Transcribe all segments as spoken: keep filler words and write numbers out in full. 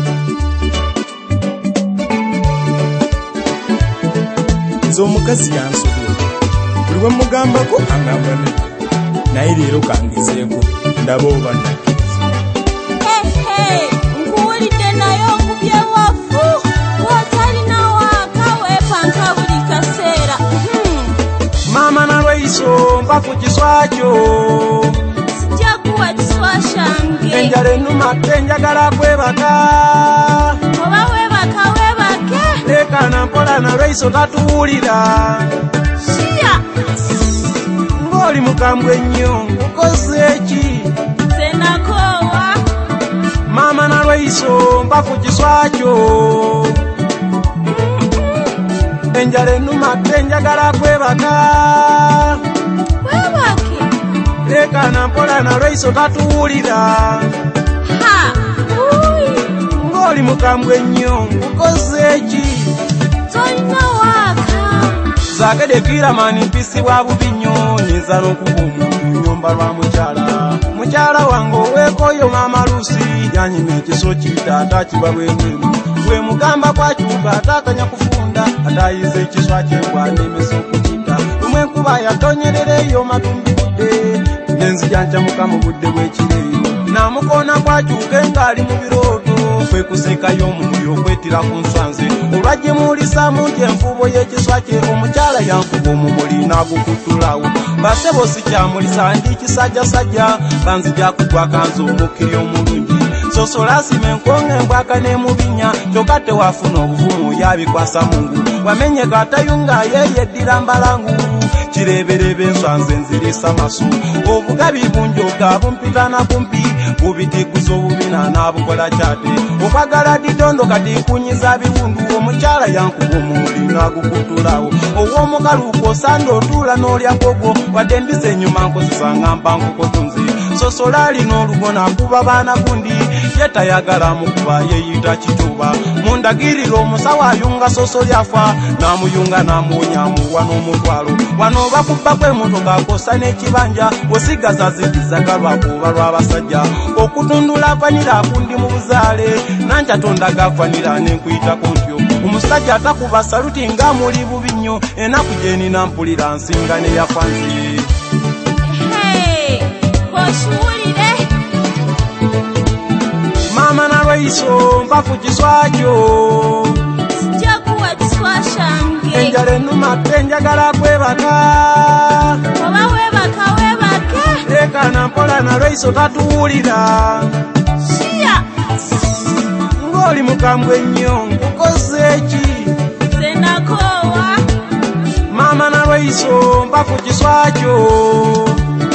Omukazi yansobye buli we mugambako angamba ne naye leero kangezeeko ndaba oba nakkiriza. Nkuwulidde naye okubye wafu w'otalina waaka weepanka buli kaseera. Maama nalweiso mpa ku kiswa kyo sijja kuwa kiswa kyange. Enjala ennuma tenjagala kwebaka oba weebaka weebake. Leka nampola nalweiso tatuwulira Shia ng'oli mukambwe ennyo ukoze ki? nze nakoowa. Maama nalweiso mpa ku kiswa kyo enjala ennuma tenjagala kwebaka weebake. Leka nampola nalweiso tatuwulira Ha uyi ng'oli mukambwe ennyo ukoze ki? tolina waaka. Zaagede kiramani mpisi bwa bubi nnyo nyinza n'okuba omuntu nyomba lwa mukyala. Mukyala wange oweekooyo maama Luusi yanyima ekiso kitaata kiba bwebweru bwe mugamba kwakyuka ataakanya kufunda ataayiza ekiswa kyengwa nemesa okukita lumwe enkuba yatonyerera eyo matumbi budde nenzija nkyamuka mu budde bw'ekireeyo namukoona kwakyuke ng'ali mu birooto kwekusiikayo omumuli okwetira ku nswanze olwagimuulisaamu nti enfuubo y'ekiswa kye omukyala yanfuba omumuli n'agukutulawo basebo sikyamulisa ndi kisajjasajja banzija kugwa kanza omukkiri omulungi sosola asima enkonga embwaka n'emubinya kyokka tewafuna obuvumu yabikwasa mungu wamenyeka atayunga yeyeddira mbalangu kireberebe enswanze nzirisa maso obugabi bunjoga bumpitana kumpi bubitikuza obubina n'abukola kyate okwagala didondo kati kunyiza biwundu omukyala yankuba omumuli n'agukutulawo ow'omukaluuko osanda otuula n'olyakogwo wadde mbiza ennyuma nkozesa ngamba nkukotunze sosola alina olugo n'akuba baana gundi ye tayagala mukuba yeyita kituba mundagirira omusawo ayunga soso lyafa n'amuyunga n'amuwonya amuwa n'omutwalo wano bakubba kw'emmotoka akosa n'ekibanja osigaza zigizaga lwakuba lw'abasajja okutundula vanira akundi mu buzaale nanjatonda gavanira n'enkuyitako ntyo omusajja atakuba saluti ng'amuli bubi nnyo enaku gye nina mpulira nsinga ne yafanze. Kosuwulire Maama nalweiso mpa ku kiswa kyo sijja kuwa kiswa kyange. enjala ennuma tenjagala kwebaka oba weebaka weebake. Leka nampola nalweiso tatuwulira Shia ng'oli mukambwe ennyo ukoze ki? nze nakoowa. Maama nalweiso mpa ku kiswa kyo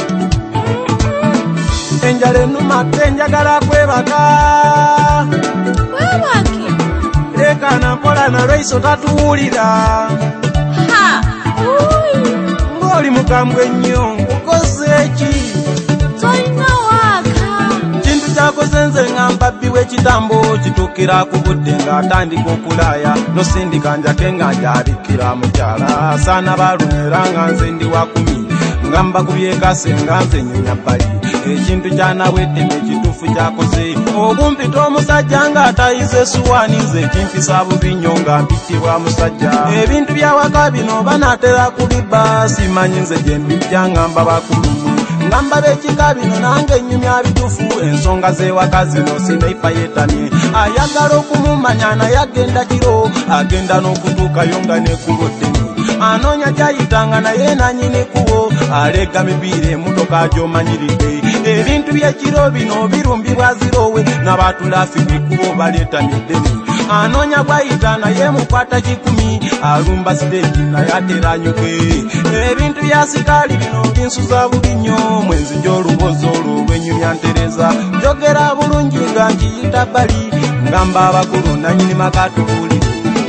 enjala ennuma tenjagala kwebaka weebake. Leka nampola nalweiso tatuwulira Ha uyi ng'oli mukambwe ennyo ukoze ki? tolina waaka. Kintu kyakoze nze ngamba bbi w'ekitambo kituukira ku budde ng'atandika okulaaya nosindika njake nga njabikkira mukyala asaana balumira nga nze ndi wa kumi ngamba kubyekase nga nze nnyunya bbali ekintu kyanawedde ekituufu kyakoze obumpita omusajja ng'atayize esuwaani nze kimpisa bubi nnyo nga mpittibwa musajja ebintu byawaka bino banaatera kubibba simanyi nze gye mbijja ngamba bakulumu ngamba b'ekika bino nange ennyumya bituufu ensonga z'ewaka zino sinaifa yeetamye ayagala okumumanya naye agenda kiro agenda n'okutuukayo nga n'ekkubo ddene anoonya gyayitanga naye nanyini kubo alega mipiira emmotoka gy'omanyiridde ebintu by'ekiro bino birumbibwa zirowe n'abatulafiki kubo baleetamye ddene anoonya gwayita naye mukwata kikumi alumba siteegi naye ateranyuke ebintu bya sikaali bino binsuza bubi nnyo mwenzi gy'olubozi olwo olw'ennyumya ntereza njogera bulungi nga nkiyita bbali ngamba abakulu nanyini makatubuulire.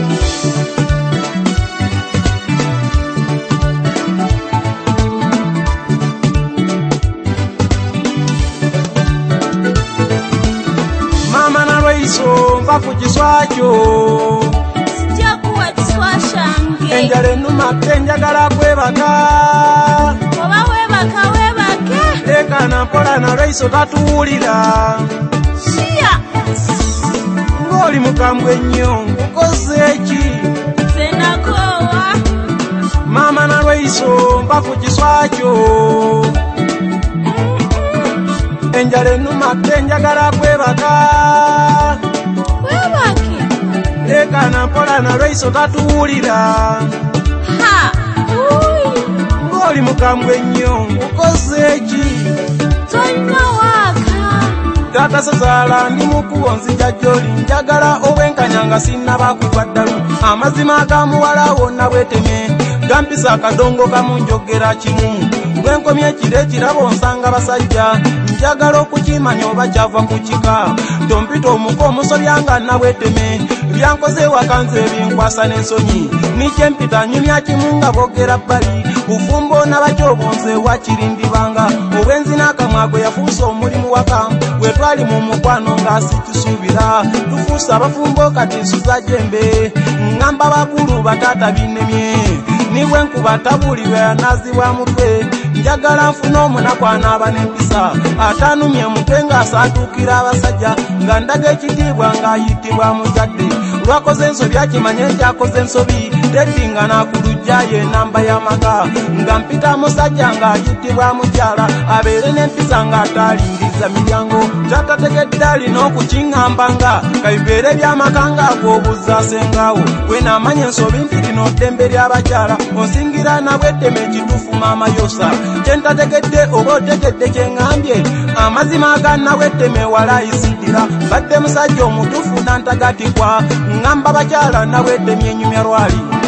Maama nalweiso mpa ku kiswa kyo sijja kuwa kiswa kyange. enjala ennuma tenjagala kwebaka oba weebaka weebake. Leka nampola nalweiso tatuwulira Shia ng'oli mukambwe nnyo nkukoze eki Zenakowa. mama na Lweiso mba ku kiswa kyo enjala ennumadde njagala kwebaka Webake. lekana mpola na Lweiso tatuwulira Ha. Uyi. ng'oli mukambwe nnyo nkukoze eki Tolina waka. tata sazaala ndi mukubo nzija gy'oli njagala obwenkanya nga sinnabakugwa ddalu amazima agamuwala wonna bweteme gampisa akadongo kamunjogera kimu bwenkomye ekiro ekirabo nsanga basajja njagala okukimanya oba kyava ku kika tompita omuko omusobya nga nabweteme byankoze wakanze ebinkwasa n'ensonyi nikyempita nyumya kimu nga boogera bbali bufumbo nabakyobonze wakirindibanga obwenzi n'akamwa gwe yafuusa omulimu waka bwe twali mu mukwano ng'asikisuubira tufuusa abafumbo kati nsuza jembe ngamba bakulu bataata binnemye nibwe nkuba tabulirwe yanazibwa mutwe njagala nfuna omunaku anaaba n'empisa atanumye mutwe ng'asaatuukira abasajja nga ndaga ekitiibwa ng'ayitibwa mujadde lwakoze ensobi akimanye ekyakoze ensobi teddinga n'akulujja ye namba y'amaka nga mpita musajja ng'ayitibwa mukyala abeere n'empisa ng'ataalingiza miryango kyatategedde alina okukiŋŋambanga kabibeere by'amaka ng'ag'obuzza sengaawo we naamanya ensobi nti lino ddembe ly'abakyala osingira nabweddeme ekituufu maama yosa kyentategedde oba otegedde kyeŋŋambye amazima agannabweddeme walayisidira badde musajja omutuufu nantagatikwa ŋŋamba bakyala nabweddemye enyumya lwali